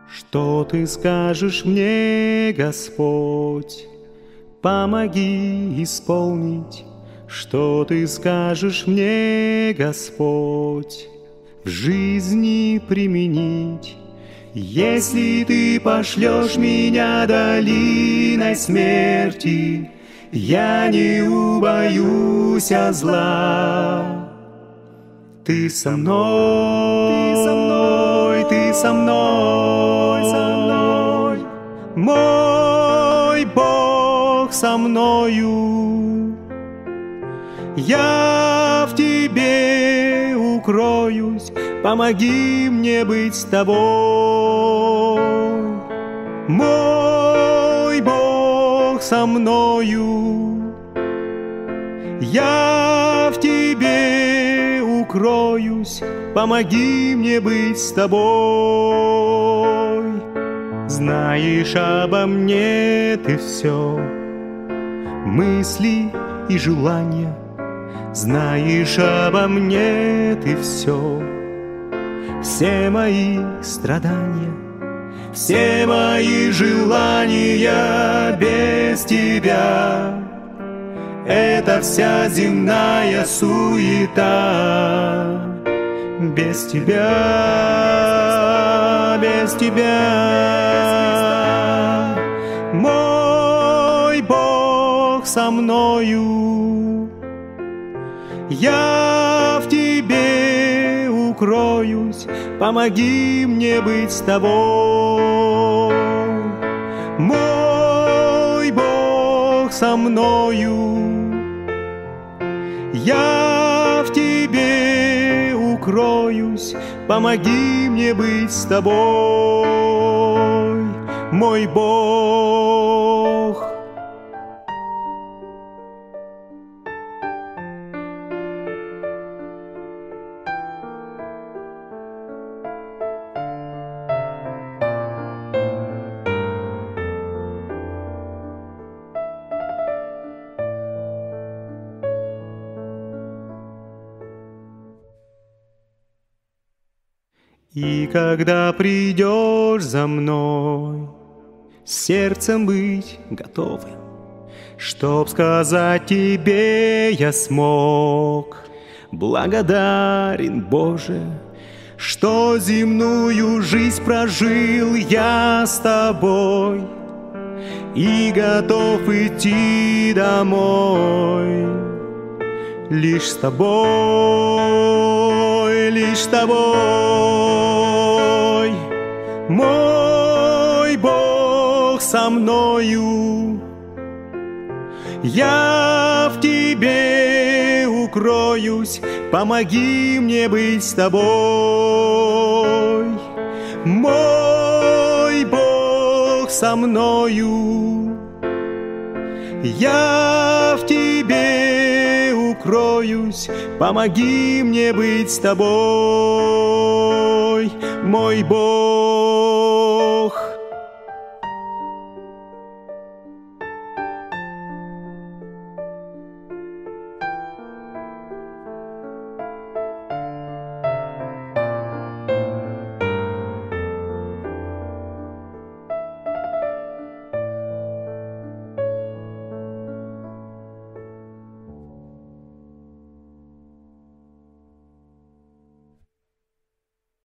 Что ты скажешь мне, Господь? Помоги исполнить. Что ты скажешь мне, Господь? В жизни применить. Если ты пошлешь меня долиной смерти, я не убоюсь зла. Ты со мной, ты со мной, ты со мной, мой Бог со мною. Я в тебе укроюсь, помоги мне быть с тобой. Мой Бог со мною. Я в тебе укроюсь, помоги мне быть с тобой. Знаешь обо мне ты все, мысли и желания. Знаешь обо мне ты все мои страдания, все мои желания без тебя. Это вся земная суета. Без тебя, без тебя. Мой Бог со мною. Я в тебе укроюсь, помоги мне быть с тобой. Мой Бог со мною. Я в тебе укроюсь, помоги мне быть с тобой, мой Бог. И когда придешь за мной, сердцем быть готовым, чтоб сказать тебе я смог. Благодарен, Боже, что земную жизнь прожил я с тобой и готов идти домой. Лишь с тобой, лишь с тобой, мой Бог со мною. Я в тебе укроюсь, помоги мне быть с тобой, мой Бог со мною. Я в тебе укроюсь, помоги мне быть с тобой, мой Бог.